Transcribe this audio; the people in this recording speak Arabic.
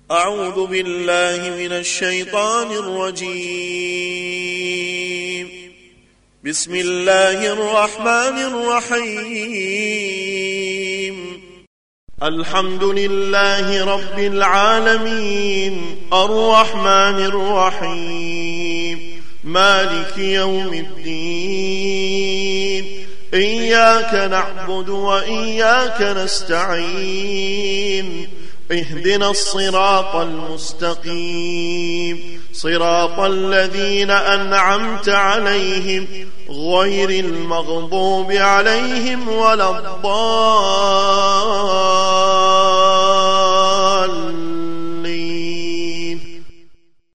أعوذ بالله من الشيطان الرجيم. بسم الله الرحمن الرحيم. الحمد لله رب العالمين الرحمن الرحيم مالك يوم الدين. إياك نعبد وإياك نستعين. اهدنا الصراط المستقيم صراط الذين أنعمت عليهم غير المغضوب عليهم ولا الضالين.